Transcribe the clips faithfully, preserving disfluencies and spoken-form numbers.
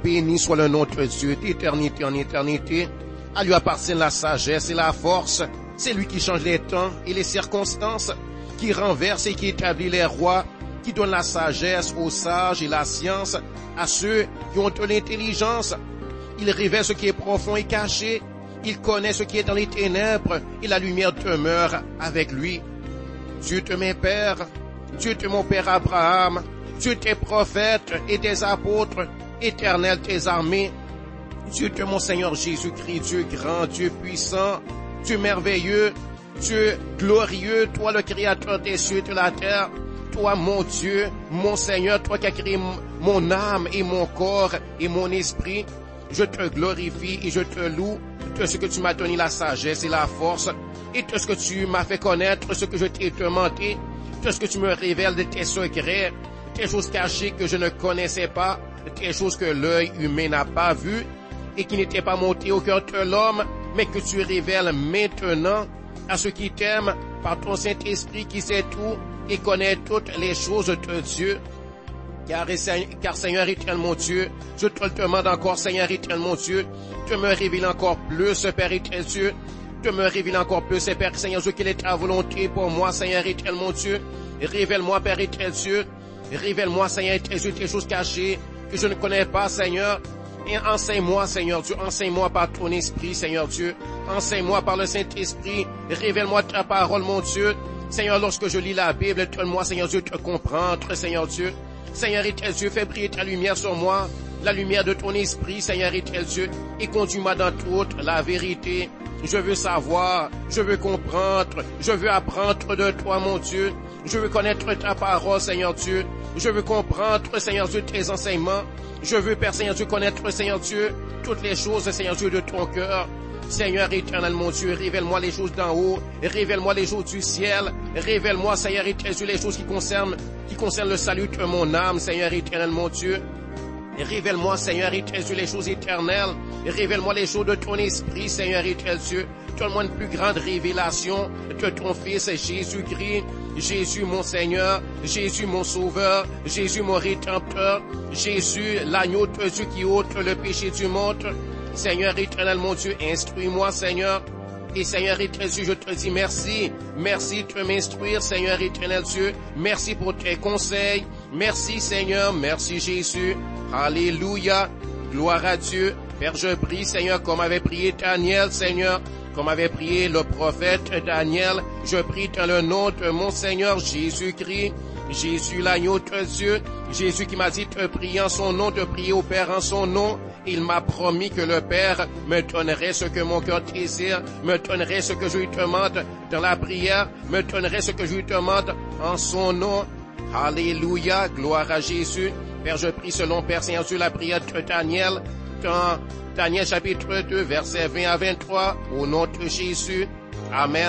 béni soit le nom de Dieu d'éternité en éternité. À lui appartient la sagesse et la force. C'est lui qui change les temps et les circonstances, qui renverse et qui établit les rois, qui donne la sagesse aux sages et la science à ceux qui ont de l'intelligence. Il révèle ce qui est profond et caché. Il connaît ce qui est dans les ténèbres et la lumière demeure avec lui. Dieu de mes pères, Dieu de mon père Abraham, Dieu tes prophètes et tes apôtres, éternel tes armées, Dieu de mon Seigneur Jésus-Christ, Dieu grand, Dieu puissant, Dieu merveilleux, Dieu glorieux, toi le créateur des cieux et de la terre, toi mon Dieu, mon Seigneur, toi qui as créé mon âme et mon corps et mon esprit, je te glorifie et je te loue de ce que tu m'as donné la sagesse et la force, et de ce que tu m'as fait connaître, ce que je t'ai demandé, de ce que tu me révèles de tes secrets, des choses cachées que je ne connaissais pas, des choses que l'œil humain n'a pas vues, et qui n'étaient pas montées au cœur de l'homme, mais que tu révèles maintenant à ceux qui t'aiment par ton Saint-Esprit qui sait tout et connaît toutes les choses de Dieu. Car, car Seigneur éternel mon Dieu, je te le demande encore, Seigneur éternel mon Dieu, de me révéler encore plus, Père éternel Dieu, de me révéler encore plus, Père Seigneur Dieu, quelle est ta volonté pour moi, Seigneur éternel mon Dieu. Révèle-moi, Père éternel Dieu, révèle-moi, Seigneur éternel Dieu, des choses cachées que je ne connais pas, Seigneur. Et enseigne-moi, Seigneur Dieu, enseigne-moi par ton esprit, Seigneur Dieu. Enseigne-moi par le Saint-Esprit. Révèle-moi ta parole, mon Dieu. Seigneur, lorsque je lis la Bible, donne-moi, Seigneur Dieu, de comprendre, Seigneur Dieu. Seigneur éternel Dieu, fais briller ta lumière sur moi, la lumière de ton esprit, Seigneur éternel Dieu, et conduis-moi dans toute la vérité. Je veux savoir, je veux comprendre, je veux apprendre de toi, mon Dieu. Je veux connaître ta parole, Seigneur Dieu. Je veux comprendre, Seigneur Dieu, tes enseignements. Je veux, Père Seigneur Dieu, connaître, Seigneur Dieu, toutes les choses, Seigneur Dieu, de ton cœur. Seigneur éternel, mon Dieu, révèle-moi les choses d'en haut, révèle-moi les choses du ciel, révèle-moi, Seigneur éternel Dieu, les choses qui concernent, qui concernent le salut de mon âme, Seigneur éternel, mon Dieu. Révèle-moi, Seigneur éternel Dieu, les choses éternelles, révèle-moi les choses de ton esprit, Seigneur éternel Dieu. Donne-moi une plus grande révélation de ton Fils Jésus-Christ, Jésus mon Seigneur, Jésus mon Sauveur, Jésus mon Rédempteur, Jésus l'agneau de Dieu qui ôte le péché du monde. Seigneur éternel mon Dieu, instruis-moi, Seigneur. Et Seigneur éternel Dieu, je te dis merci. Merci de m'instruire, Seigneur éternel Dieu. Merci pour tes conseils. Merci, Seigneur. Merci, Jésus. Alléluia. Gloire à Dieu. Père, je prie, Seigneur, comme avait prié Daniel, Seigneur, comme avait prié le prophète Daniel. Je prie dans le nom de mon Seigneur Jésus-Christ. Jésus, l'agneau de Dieu. Jésus qui m'a dit de prier en son nom, de prier au Père en son nom. Il m'a promis que le Père me donnerait ce que mon cœur désire, me donnerait ce que je lui demande dans la prière, me donnerait ce que je lui demande en son nom. Alléluia, gloire à Jésus. Père, je prie selon Père Seigneur Dieu la prière de Daniel, dans Daniel chapitre deux, versets vingt à vingt-trois, au nom de Jésus. Amen.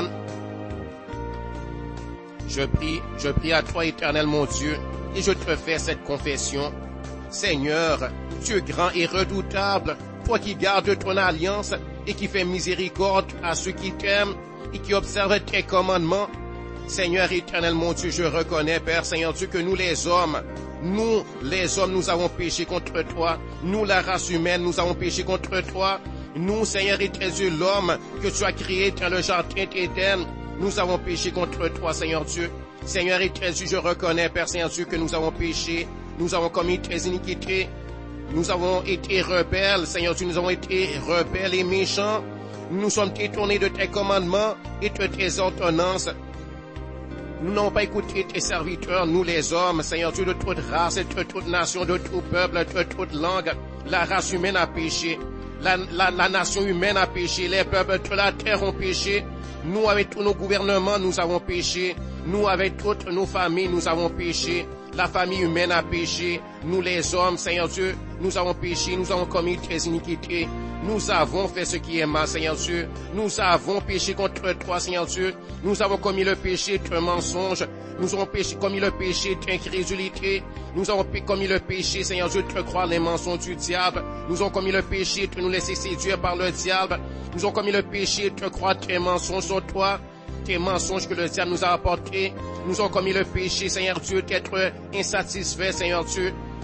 Je prie, je prie à toi, éternel mon Dieu, et je te fais cette confession. Seigneur, Dieu grand et redoutable, toi qui gardes ton alliance et qui fais miséricorde à ceux qui t'aiment et qui observent tes commandements. Seigneur éternel mon Dieu, je reconnais, Père Seigneur Dieu, que nous les hommes, nous les hommes, nous avons péché contre toi. Nous, la race humaine, nous avons péché contre toi. Nous, Seigneur éternel Dieu, l'homme que tu as créé dans le jardin d'Éden, nous avons péché contre toi, Seigneur Dieu. Seigneur éternel Dieu, je reconnais, Père Seigneur Dieu, que nous avons péché. Nous avons commis tes iniquités. Nous avons été rebelles, Seigneur Dieu, nous avons été rebelles et méchants. Nous nous sommes détournés de tes commandements et de tes ordonnances. Nous n'avons pas écouté tes serviteurs, nous les hommes, Seigneur Dieu, de toute race, de toute nation, de tout peuple, de toute langue. La race humaine a péché. La, la, la nation humaine a péché. Les peuples de la terre ont péché. Nous, avec tous nos gouvernements, nous avons péché. Nous, avec toutes nos familles, nous avons péché. La famille humaine a péché. Nous les hommes, Seigneur Dieu, nous avons péché, nous avons commis tes iniquités. Nous avons fait ce qui est mal, Seigneur Dieu. Nous avons péché contre toi, Seigneur Dieu. Nous avons commis le péché de mensonge. Nous avons péché, commis le péché d'incrédulité. Nous avons commis le péché, Seigneur Dieu, de croire les mensonges du diable. Nous avons commis le péché de nous laisser séduire par le diable. Nous avons commis le péché de croire tes mensonges sur toi. Tes mensonges que le diable nous a apportés. Nous avons commis le péché, Seigneur Dieu, d'être insatisfaits, Seigneur Dieu,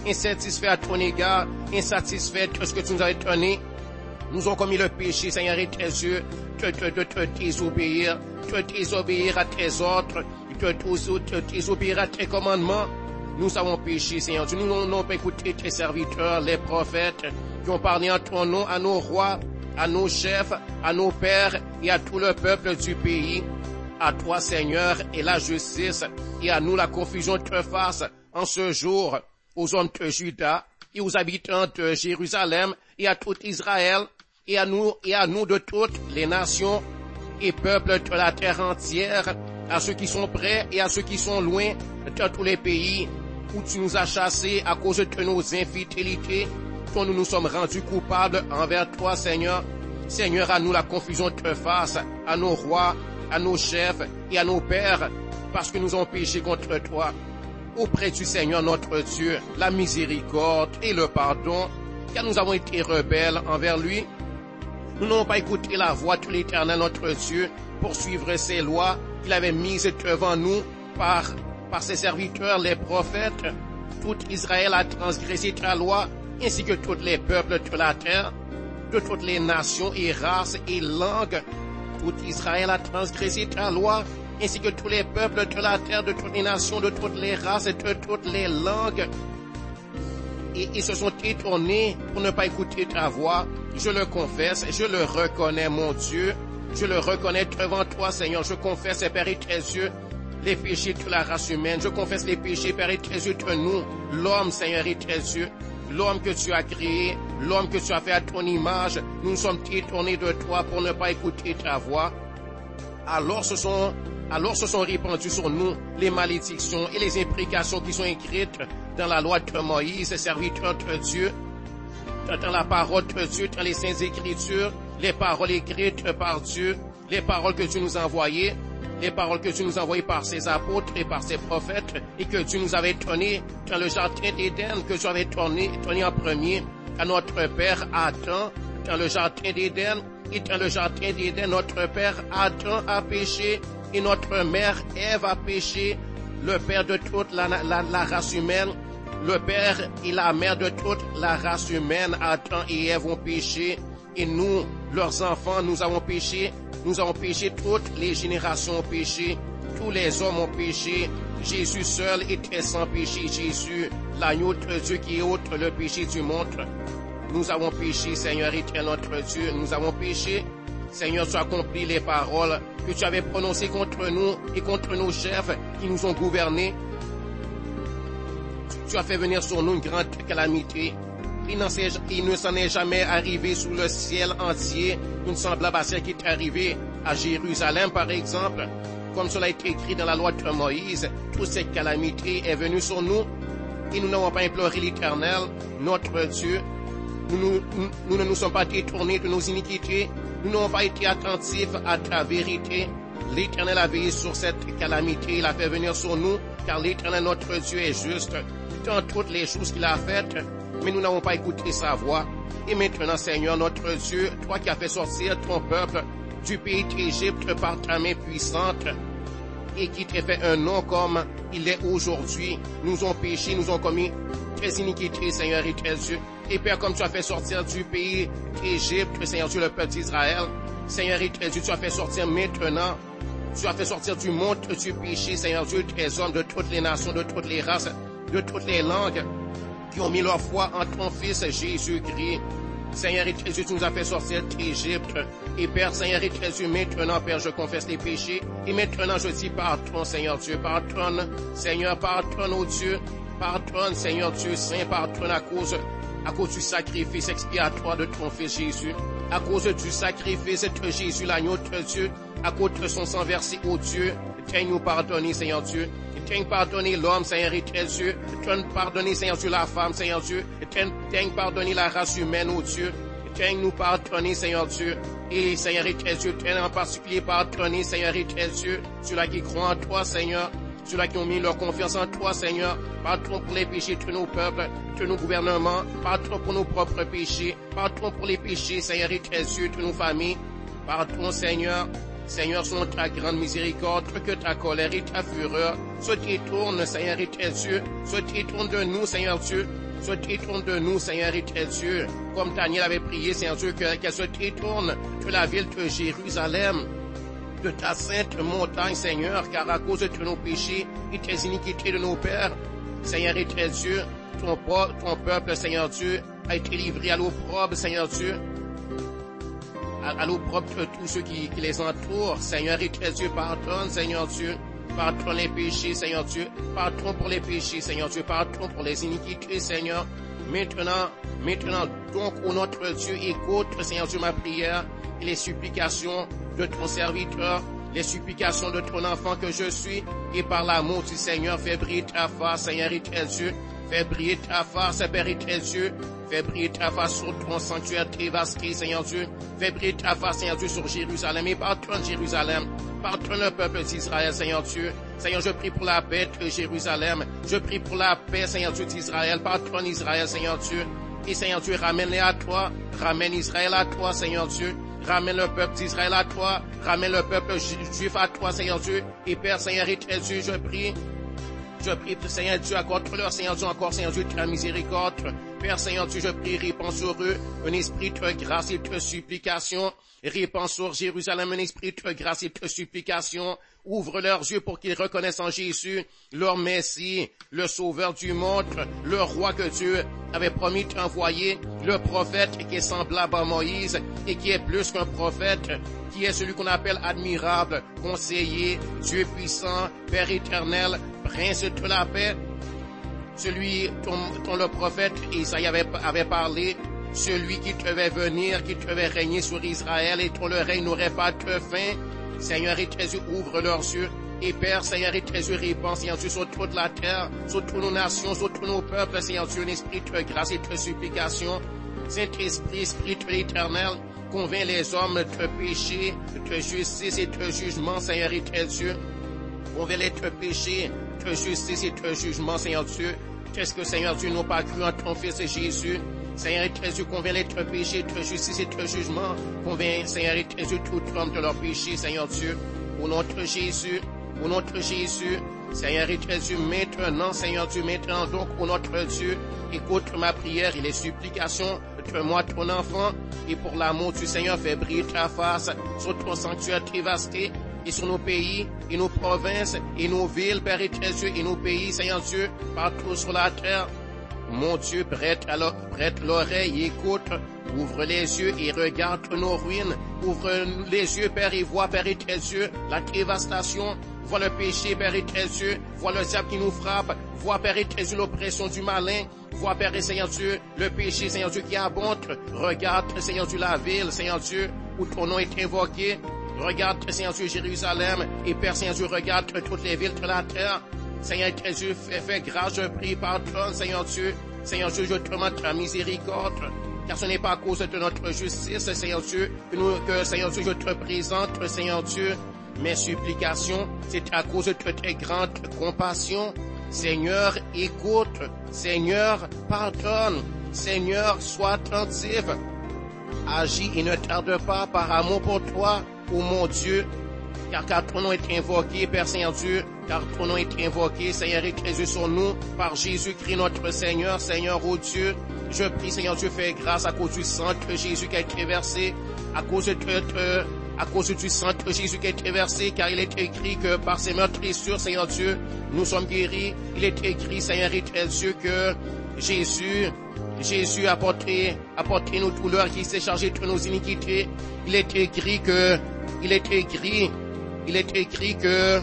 insatisfaits à ton égard, insatisfaits de ce que tu nous as donné. Nous avons commis le péché, Seigneur et tes yeux, de te, de te désobéir, de désobéir à tes ordres, de te désobéir à tes commandements. Nous avons péché, Seigneur Dieu. Nous n'avons pas écouté tes serviteurs, les prophètes, qui ont parlé en ton nom à nos rois, à nos chefs, à nos pères et à tout le peuple du pays. À toi, Seigneur, et la justice, et à nous la confusion te fasse en ce jour aux hommes de Juda et aux habitants de Jérusalem et à tout Israël et à nous et à nous de toutes les nations et peuples de la terre entière, à ceux qui sont près et à ceux qui sont loin de tous les pays où tu nous as chassés à cause de nos infidélités, dont nous nous sommes rendus coupables envers toi, Seigneur. Seigneur, à nous la confusion te fasse, à nos rois, à nos chefs et à nos pères, parce que nous avons péché contre toi. Auprès du Seigneur notre Dieu, la miséricorde et le pardon, car nous avons été rebelles envers lui. Nous n'avons pas écouté la voix de l'Éternel notre Dieu pour suivre ses lois qu'il avait mises devant nous par, par ses serviteurs, les prophètes. Tout Israël a transgressé ta loi, ainsi que tous les peuples de la terre, de toutes les nations et races et langues. Tout Israël a transgressé ta loi, ainsi que tous les peuples de la terre, de toutes les nations, de toutes les races et de toutes les langues. Et ils se sont détournés pour ne pas écouter ta voix. Je le confesse, je le reconnais, mon Dieu. Je le reconnais devant toi, Seigneur. Je confesse, Père et tes yeux, les péchés de la race humaine. Je confesse les péchés, Père et tes yeux, de nous, l'homme, Seigneur et tes yeux. L'homme que tu as créé, l'homme que tu as fait à ton image. Nous nous sommes détournés de toi pour ne pas écouter ta voix. Alors ce sont, alors se sont répandues sur nous les malédictions et les imprécations qui sont écrites dans la loi de Moïse, serviteur de Dieu, dans la parole de Dieu, dans les saintes écritures, les paroles écrites par Dieu, les paroles que Dieu nous a envoyées, les paroles que Dieu nous a envoyées par ses apôtres et par ses prophètes, et que Dieu nous avait données dans le jardin d'Éden, que Dieu avait donné, donné en premier à notre père Adam, dans le jardin d'Éden. Et dans le jardin d'Éden, notre père Adam a péché, et notre mère Ève a péché, le père de toute la, la, la race humaine, le père et la mère de toute la race humaine, Adam et Ève ont péché, et nous, leurs enfants, nous avons péché, nous avons péché, toutes les générations ont péché, tous les hommes ont péché, Jésus seul était sans péché, Jésus, l'agneau de Dieu qui ôte le péché du monde. Nous avons péché, Seigneur éternel notre Dieu, nous avons péché. Seigneur, tu as accompli les paroles que tu avais prononcées contre nous et contre nos chefs qui nous ont gouvernés. Tu as fait venir sur nous une grande calamité. Il, il ne s'en est jamais arrivé sous le ciel entier une semblable à celle qui est arrivée à Jérusalem, par exemple. Comme cela a été écrit dans la loi de Moïse, toute cette calamité est venue sur nous et nous n'avons pas imploré l'Éternel, notre Dieu. Nous, nous, nous, nous ne nous sommes pas détournés de nos iniquités. Nous n'avons pas été attentifs à ta vérité. L'Éternel a veillé sur cette calamité. Il a fait venir sur nous, car l'Éternel, notre Dieu, est juste dans toutes les choses qu'il a faites. Mais nous n'avons pas écouté sa voix. Et maintenant, Seigneur, notre Dieu, toi qui as fait sortir ton peuple du pays d'Égypte par ta main puissante, et qui t'a fait un nom comme il est aujourd'hui, nous avons péché, nous avons commis tes iniquités, Seigneur et tes yeux. Et Père, comme tu as fait sortir du pays d'Égypte, Seigneur Dieu, le peuple d'Israël, Seigneur et tes yeux, tu as fait sortir maintenant, tu as fait sortir du monde du péché, Seigneur Dieu, tes hommes de toutes les nations, de toutes les races, de toutes les langues, qui ont mis leur foi en ton Fils Jésus-Christ. Seigneur et tes yeux, tu nous as fait sortir d'Égypte. Et Père, Seigneur et tes yeux, maintenant, Père, je confesse les péchés. Et maintenant, je dis pardonne, Seigneur Dieu, pardonne, Seigneur, pardonne, oh Dieu, pardonne, Seigneur Dieu Saint, pardonne à cause, à cause du sacrifice expiatoire de ton Fils Jésus, à cause du sacrifice de Jésus, l'agneau de Dieu, à cause de son sang versé, oh Dieu, daigne nous pardonner, Seigneur Dieu. Daigne pardonner l'homme, Seigneur et tes yeux. Daigne pardonner, Seigneur Dieu, la femme, Seigneur Dieu. Daigne pardonner la race humaine, oh Dieu. Daigne nous pardonner, Seigneur Dieu. Et Seigneur et tes yeux, daigne en particulier pardonner, Seigneur et tes yeux. Ceux-là qui croient en toi, Seigneur. Ceux-là qui ont mis leur confiance en toi, Seigneur. Pardon pour les péchés de nos peuples, de nos gouvernements. Pardon pour nos propres péchés. Pardon pour les péchés, Seigneur et tes yeux, de nos familles. Pardon, Seigneur. Seigneur, selon ta grande miséricorde, que ta colère et ta fureur se détournent, Seigneur et tes yeux, se détournent de nous, Seigneur Dieu. se détourne de nous, Seigneur éternel Dieu, comme Daniel avait prié, Seigneur Dieu, qu'elle se détourne de la ville de Jérusalem, de ta sainte montagne, Seigneur, car à cause de nos péchés et tes iniquités de nos pères, Seigneur éternel Dieu, ton, ton peuple, Seigneur Dieu, a été livré à l'opprobre, Seigneur Dieu, à, à l'opprobre de tous ceux qui, qui les entourent. Seigneur éternel Dieu, pardonne, Seigneur Dieu, pardonne les péchés, Seigneur Dieu, pardonne pour les péchés, Seigneur Dieu, pardonne pour les iniquités, Seigneur. Maintenant, maintenant, donc, ô notre Dieu, écoute, Seigneur Dieu, ma prière et les supplications de ton serviteur, les supplications de ton enfant que je suis, et par l'amour du Seigneur, fais briller ta face, Seigneur éternel Dieu, fais briller ta face, Père éternel Dieu, fais briller ta face sur ton sanctuaire dévasté, Seigneur Dieu, fais briller ta face, Seigneur Dieu, sur Jérusalem, et pardonne Jérusalem, pardonne le peuple d'Israël, Seigneur Dieu. Seigneur, je prie pour la paix de Jérusalem, je prie pour la paix, Seigneur Dieu, d'Israël, pardonne Israël, Seigneur Dieu, et Seigneur Dieu, ramène-les à toi, ramène Israël à toi, Seigneur Dieu, ramène le peuple d'Israël à toi, ramène le peuple juif à toi, Seigneur Dieu, et Père, Seigneur éternel Dieu, je prie, je prie, Seigneur Dieu, accorde-leur, Seigneur Dieu, encore, Seigneur Dieu, ta miséricorde. Père, Seigneur Dieu, je prie, répands sur eux un esprit de grâce et de supplication. Répands sur Jérusalem un esprit de grâce et de supplication. Ouvre leurs yeux pour qu'ils reconnaissent en Jésus leur Messie, le Sauveur du monde, le Roi que Dieu avait promis d'envoyer, le prophète qui est semblable à Moïse et qui est plus qu'un prophète, qui est celui qu'on appelle admirable, conseiller, Dieu puissant, Père éternel, Prince de la paix, celui dont, dont le prophète Isaïe avait, avait parlé, celui qui devait venir, qui devait régner sur Israël et dont le règne n'aurait pas de fin. Seigneur éternel Dieu, ouvre leurs yeux. Et Père, Seigneur éternel Dieu, répand, Seigneur Dieu, sur toute la terre, sur toutes nos nations, sur tous nos peuples, Seigneur Dieu, un esprit de grâce et de supplication. Saint-Esprit, Esprit de l'Éternel, convainc les hommes de péché, de justice et de jugement, Seigneur éternel Dieu. Convainc-les de péché, de justice et de jugement, Seigneur Dieu. Qu'est-ce que, Seigneur Dieu, n'ont pas cru en ton Fils Jésus? Seigneur éternel Dieu, convainc-les de péché, de justice et de jugement. Convainc, Seigneur éternel Dieu, tout homme de leur péché, Seigneur Dieu. Au nom de Jésus, au nom de Jésus, Seigneur éternel Dieu, maintenant, Seigneur Dieu, maintenant, donc, au nom de Dieu, écoute ma prière et les supplications de moi, ton enfant, et pour l'amour du Seigneur, fais briller ta face sur ton sanctuaire dévasté, et sur nos pays, et nos provinces, et nos villes, Père éternel Dieu, et nos pays, Seigneur Dieu, partout sur la terre. Mon Dieu, prête, alors, prête l'oreille, écoute, ouvre les yeux et regarde nos ruines. Ouvre les yeux, Père, et vois, Père éternel Dieu, la dévastation. Vois le péché, Père éternel Dieu. Vois le diable qui nous frappe. Vois, Père éternel Dieu, l'oppression du malin. Vois, Père et Seigneur Dieu, le péché, Seigneur Dieu, qui abonde. Regarde, Seigneur Dieu, la ville, Seigneur Dieu, où ton nom est invoqué. Regarde, Seigneur Dieu, Jérusalem. Et Père, Seigneur Dieu, regarde toutes les villes de la terre. Seigneur éternel Dieu, fais, fais grâce, je prie, pardonne, Seigneur Dieu. Seigneur Dieu, je te demande ta miséricorde, car ce n'est pas à cause de notre justice, Seigneur Dieu, que, nous, que Seigneur Dieu, je te présente, Seigneur Dieu, mes supplications, c'est à cause de tes grandes compassions. Seigneur, écoute, Seigneur, pardonne, Seigneur, sois attentif, agis et ne tarde pas par amour pour toi, ô mon Dieu, car, car ton nom est invoqué, Père Seigneur Dieu, car ton nom est invoqué, Seigneur, écris sur nous, par Jésus-Christ notre Seigneur, Seigneur, ô Dieu, je prie, Seigneur Dieu, fais grâce à cause du sang de Jésus qui a été versé, à cause de, de à cause du sang de Jésus qui a été versé, car il est écrit que par ses meurtrissures, Seigneur Dieu, nous sommes guéris. Il est écrit, Seigneur éternel Dieu, que Jésus, Jésus a porté, a porté nos douleurs, qui s'est chargé de nos iniquités. Il est écrit que, il est écrit, il est écrit que,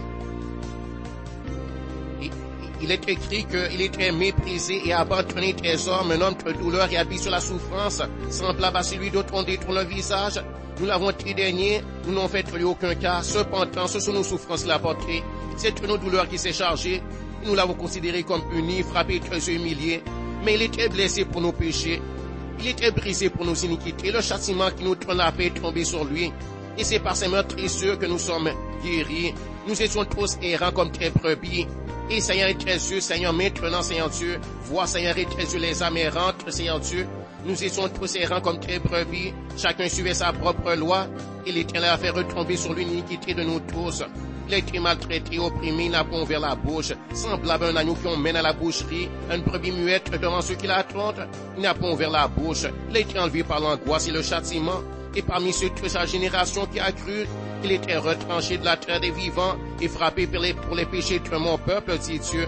il, il est écrit qu'il était méprisé et abandonné des hommes, un homme de douleur et habillé sur la souffrance, semblable à celui dont on détourne le visage. Nous l'avons dédaigné, nous n'avons fait lui aucun cas. Cependant, ce sont nos souffrances qu'il a portées. C'est nos douleurs qui s'est chargé. Nous l'avons considéré comme puni, frappé, très humilié. Mais il était blessé pour nos péchés. Il était brisé pour nos iniquités. Le châtiment qui nous donne la paix est tombé sur lui. Et c'est par ses meurtrissures que nous sommes guéris. Nous étions tous errants comme des brebis. Et Seigneur éternel Dieu, Seigneur, maintenant, Seigneur Dieu, vois, Seigneur éternel Dieu, les âmes errantes, Seigneur Dieu. Nous étions tous errants comme des brebis. Chacun suivait sa propre loi. Et l'Éternel a fait retomber sur l'iniquité de nous tous. Il a été maltraité, opprimé, il n'a pas ouvert la bouche. Semblable à un agneau qu'on mène à la boucherie, une brebis muette devant ceux qui l'attendent. Il n'a pas ouvert la bouche. Il a été enlevé par l'angoisse et le châtiment. Et parmi ceux de sa génération qui a cru, il était retranché de la terre des vivants et frappé pour les, pour les péchés de mon peuple, dit Dieu.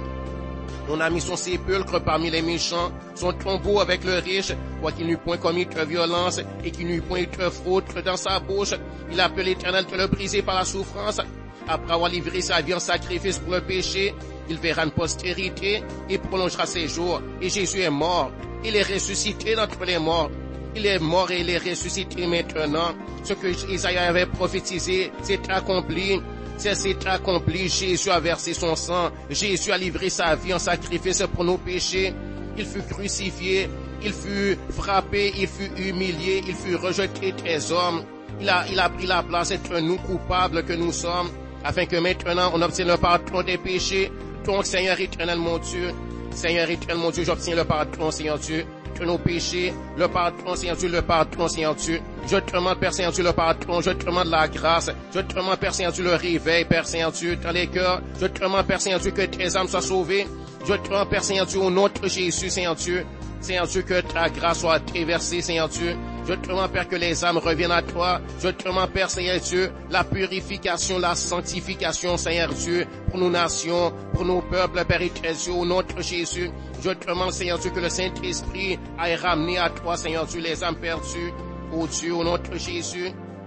On a mis son sépulcre parmi les méchants, son tombeau avec le riche, quoiqu'il n'eût point commis de violence et qu'il n'eut point de fraude dans sa bouche. Il a appelé l'Éternel de le briser par la souffrance. Après avoir livré sa vie en sacrifice pour le péché, il verra une postérité et prolongera ses jours. Et Jésus est mort. Il est ressuscité d'entre les morts. Il est mort et il est ressuscité maintenant. Ce que Isaïe avait prophétisé, c'est accompli. C'est accompli. Jésus a versé son sang. Jésus a livré sa vie en sacrifice pour nos péchés. Il fut crucifié. Il fut frappé. Il fut humilié. Il fut rejeté des hommes. Il a, il a pris la place d'être nous coupables que nous sommes, afin que maintenant on obtienne le pardon des péchés. Donc, Seigneur éternel, mon Dieu, Seigneur éternel, mon Dieu, j'obtiens le pardon, Seigneur Dieu, de nos péchés, le pardon, Seigneur Dieu, le pardon, Seigneur Dieu. Je te demande, Père Seigneur Dieu, le pardon, je te demande la grâce, je te demande, Père Seigneur Dieu, le réveil, Père Seigneur Dieu, dans les cœurs. Je te demande, Père Seigneur Dieu, que tes âmes soient sauvées. Je te demande, Père Seigneur Dieu, au nom de Jésus, Seigneur Dieu, Seigneur Dieu, que ta grâce soit déversée, Seigneur Dieu. Je te demande, Père, que les âmes reviennent à toi. Je te demande, Père, Seigneur Dieu, la purification, la sanctification, Seigneur Dieu, pour nos nations, pour nos peuples, Père éternel, au nom de Jésus. Je te demande, Seigneur Dieu, que le Saint-Esprit aille ramener à toi, Seigneur Dieu, les âmes perdues. Ô Dieu, au nom de Jésus,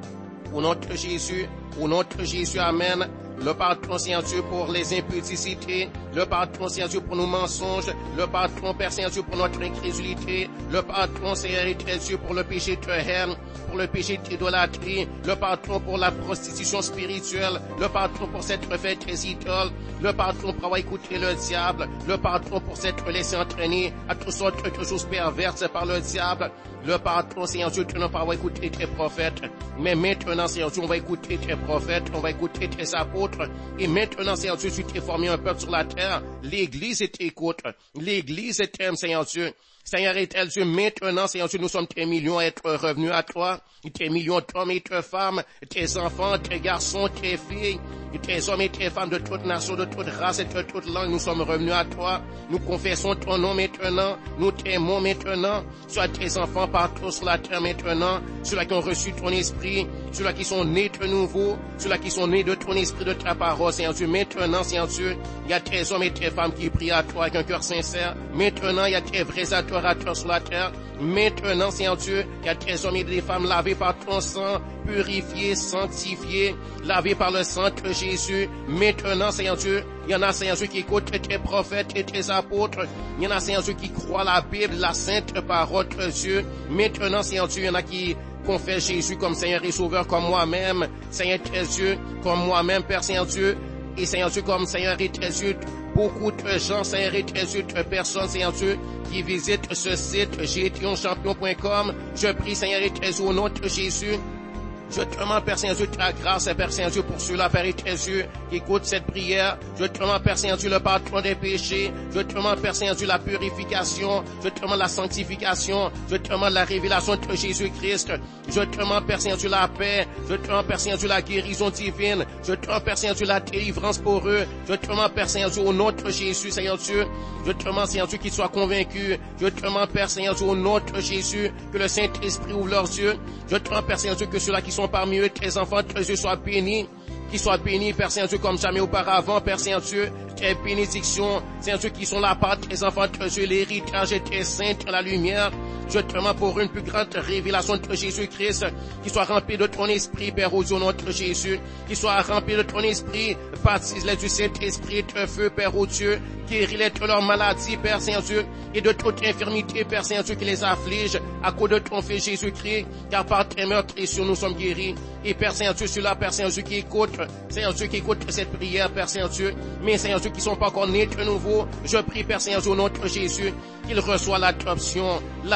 au nom de Jésus, au nom de Jésus, Amen. Le pardon, Seigneur Dieu, pour les impudicités. Le pardon, Seigneur Dieu, pour nos mensonges. Le pardon, Père Seigneur Dieu, pour notre incrédulité. Le pardon, Seigneur éternel Dieu, pour le péché de haine, pour le péché d'idolâtrie. Le pardon pour la prostitution spirituelle. Le pardon pour s'être fait des idoles. Le pardon pour avoir écouté le diable. Le pardon pour s'être laissé entraîner à toutes sortes de choses perverses par le diable. Le pardon, Seigneur Dieu, de ne pas avoir écouté tes prophètes. Mais maintenant, Seigneur Dieu, on va écouter tes prophètes, on va écouter tes apôtres. Et maintenant, Seigneur Dieu, tu t'es formé un peuple sur la terre. L'Église t'écoute. L'Église t'aime, Seigneur Dieu. Seigneur éternel Dieu, maintenant, Seigneur Dieu, nous sommes tes millions à être revenus à toi. Tes millions d'hommes et de femmes, tes enfants, tes garçons, tes filles, tes hommes et tes femmes de toute nation, de toute race et de toute langue, nous sommes revenus à toi. Nous confessons ton nom maintenant. Nous t'aimons maintenant. Sois tes enfants partout sur la terre maintenant. Ceux-là qui ont reçu ton esprit. Ceux-là qui sont nés de nouveau. Ceux-là qui sont nés de ton esprit, de ta parole, Seigneur Dieu. Maintenant, Seigneur Dieu, il y a tes hommes et tes femmes qui prient à toi avec un cœur sincère. Maintenant, il y a tes vrais adorateurs sur la terre. Maintenant, Seigneur Dieu, il y a tes hommes et des femmes lavés par ton sang, purifiés, sanctifiés, lavés par le sang de Jésus. Maintenant, Seigneur Dieu, il y en a, Seigneur Dieu, qui écoutent tes prophètes et tes apôtres. Il y en a, Seigneur Dieu, qui croient la Bible, la sainte parole de Dieu. Maintenant, Seigneur Dieu, il y en a qui confessent Jésus comme Seigneur et Sauveur, comme moi-même, Seigneur et Dieu, comme moi-même, Père Seigneur Dieu, et Seigneur Dieu, comme Seigneur et Dieu, beaucoup de gens, Seigneur et Dieu, de personnes, Seigneur Dieu, qui visitent ce site, gétion champion point com. Je prie, Seigneur et Dieu, au nom de Jésus. Je te demande, Père Saint-Dieu, ta grâce, Père Saint-Dieu, pour ceux-là, Père éternel, qui écoutent cette prière. Je te demande, Père Saint-Dieu, le pardon des péchés. Je te demande, Père Saint-Dieu, la purification. Je te demande la sanctification. Je te demande la révélation de Jésus-Christ. Je te demande, Père Saint-Dieu, la paix. Je te demande, Père Saint-Dieu, la guérison divine. Je te demande, Père Saint-Dieu, la délivrance pour eux. Je te demande, Père Saint-Dieu, au nom de Jésus, Seigneur Dieu. Je te demande, Seigneur Dieu, qu'ils soient convaincus. Je te demande, Père Saint-Dieu, au nom de Jésus, que le Saint-Esprit ouvre leurs yeux. Je te demande, Père Saint-Dieu, que ceux-là qui sont parmi eux, tes enfants, tes yeux soient bénis, qu'ils soient bénis, Père Saint-Dieu, comme jamais auparavant, Père Saint-Dieu, tes bénédictions, Saint-Dieu, qui sont la part de tes enfants, tes yeux, l'héritage et tes saints dans la lumière. Je te demande pour une plus grande révélation de Jésus-Christ, qui soit rempli de ton esprit, Père, au nom de Jésus, qui soit rempli de ton esprit, baptise-les du Saint-Esprit de feu, Père, au Dieu, guéris-les de leur maladie, Père Saint-Dieu, et de toute infirmité, Père Saint-Dieu, qui les afflige, à cause de ton Fils Jésus-Christ, car par tes meurtrissures, nous sommes guéris. Et Père Saint-Dieu, celui-là, Père Saint-Dieu, qui écoute, Saint-Dieu, qui écoute cette prière, Père Saint-Dieu, mais Saint-Dieu, qui sont pas encore nés de nouveau, je prie, Père Saint-Dieu, au nom de Jésus, qu'ils reçoivent l'adoption, la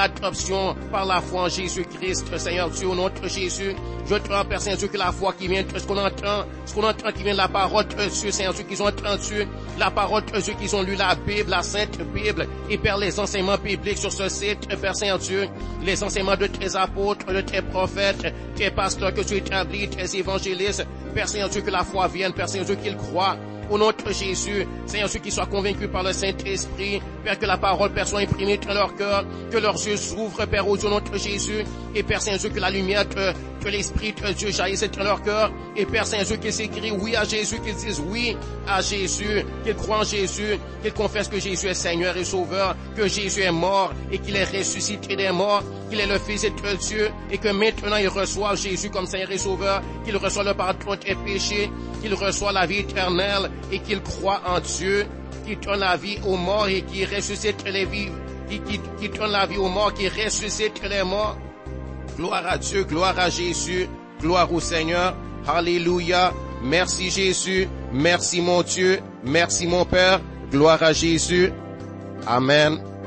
l'adoption par la foi en Jésus-Christ, Seigneur Dieu, au nom de Jésus. Je te rends, Père Saint-Dieu, que la foi qui vient de ce qu'on entend, ce qu'on entend qui vient de la parole de Dieu, Seigneur Dieu, qu'ils ont entendu, la parole de Dieu, qu'ils ont lu la Bible, la Sainte Bible, et Père, les enseignements bibliques sur ce site, Père Saint-Dieu, les enseignements de tes apôtres, de tes prophètes, tes pasteurs que tu établis, tes évangélistes, Père Saint-Dieu, que la foi vienne, Père Saint-Dieu, qu'ils croient, au nom de Jésus, Seigneur, ceux qui soient convaincus par le Saint-Esprit, Père, que la parole, Père, soit imprimée dans leur cœur, que leurs yeux s'ouvrent, Père, au nom de Jésus, et Père Saint-Dieu, que la lumière de, que l'Esprit de Dieu jaillisse dans leur cœur, et Père Saint-Dieu, qu'ils s'écrient oui à Jésus, qu'ils disent oui à Jésus, qu'ils croient en Jésus, qu'ils confessent que Jésus est Seigneur et Sauveur, que Jésus est mort, et qu'il est ressuscité des morts, qu'il est le Fils de Dieu, et que maintenant ils reçoivent Jésus comme Seigneur et Sauveur, qu'il reçoit le pardon des péchés, qu'il reçoit la vie éternelle, et qu'il croit en Dieu, qui donne la vie aux morts et qui ressuscite les vivants, qui, qui, qui donne la vie aux morts, qui ressuscite les morts. Gloire à Dieu, gloire à Jésus, gloire au Seigneur. Alléluia. Merci Jésus, merci mon Dieu, merci mon Père, gloire à Jésus. Amen.